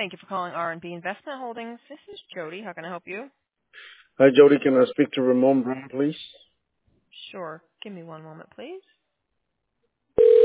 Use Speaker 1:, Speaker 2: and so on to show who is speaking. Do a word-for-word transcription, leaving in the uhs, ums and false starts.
Speaker 1: Thank you for calling R and B Investment Holdings. This is Jody. How can I help you?
Speaker 2: Hi, Jody. Can I speak to Ramon Brown, please?
Speaker 1: Sure. Give me one moment, please.